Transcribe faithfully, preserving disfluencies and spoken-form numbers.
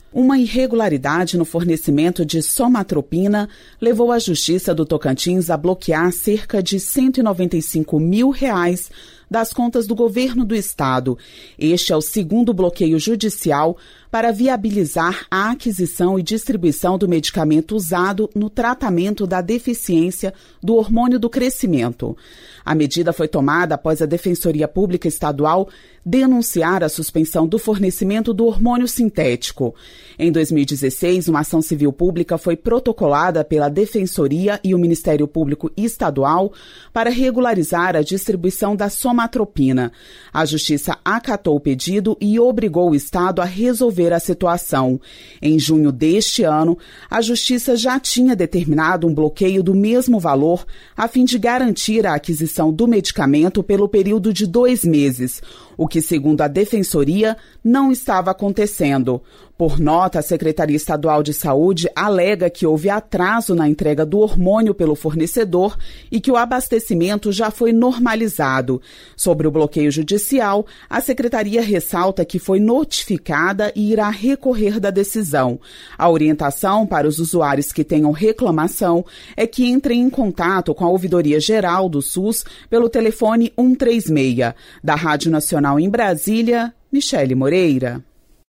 Uma irregularidade no fornecimento de somatropina levou a Justiça do Tocantins a bloquear cerca de cento e noventa e cinco mil reais das contas do governo do estado. Este é o segundo bloqueio judicial para viabilizar a aquisição e distribuição do medicamento usado no tratamento da deficiência do hormônio do crescimento. A medida foi tomada após a Defensoria Pública Estadual denunciar a suspensão do fornecimento do hormônio sintético. Em dois mil e dezesseis, uma ação civil pública foi protocolada pela Defensoria e o Ministério Público Estadual para regularizar a distribuição da somatropina. A Justiça acatou o pedido e obrigou o Estado a resolver a situação. Em junho deste ano, a Justiça já tinha determinado um bloqueio do mesmo valor a fim de garantir a aquisição do medicamento pelo período de dois meses, o que, segundo a Defensoria, não estava acontecendo. Por nota, a Secretaria Estadual de Saúde alega que houve atraso na entrega do hormônio pelo fornecedor e que o abastecimento já foi normalizado. Sobre o bloqueio judicial, a Secretaria ressalta que foi notificada e irá recorrer da decisão. A orientação para os usuários que tenham reclamação é que entrem em contato com a Ouvidoria Geral do SUS pelo telefone cento e trinta e seis. Da Rádio Nacional em Brasília, Michele Moreira.